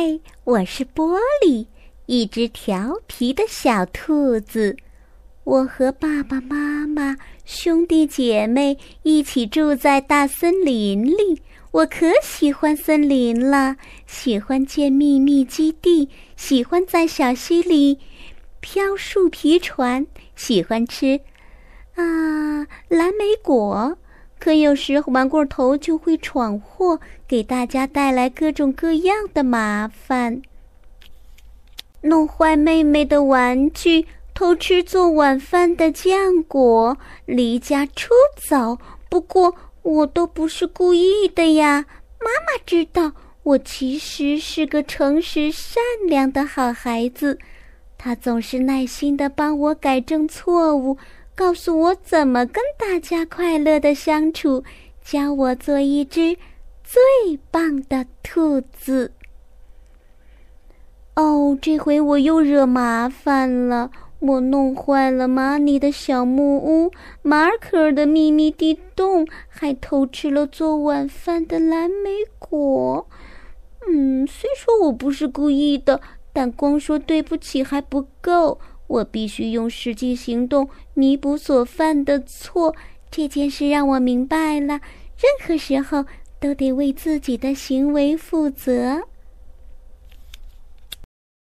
我是波利，一只调皮的小兔子。我和爸爸妈妈、兄弟姐妹一起住在大森林里。我可喜欢森林了，喜欢建秘密基地，喜欢在小溪里飘树皮船，喜欢吃蓝莓果。可有时玩过头就会闯祸，给大家带来各种各样的麻烦，弄坏妹妹的玩具，偷吃做晚饭的浆果，离家出走。不过我都不是故意的呀，妈妈知道我其实是个诚实善良的好孩子，她总是耐心地帮我改正错误，告诉我怎么跟大家快乐地相处，教我做一只最棒的兔子。这回我又惹麻烦了，我弄坏了玛尼的小木屋，马尔可尔的秘密地洞，还偷吃了做晚饭的蓝莓果。虽说我不是故意的，但光说对不起还不够，我必须用实际行动弥补所犯的错。这件事让我明白了，任何时候都得为自己的行为负责。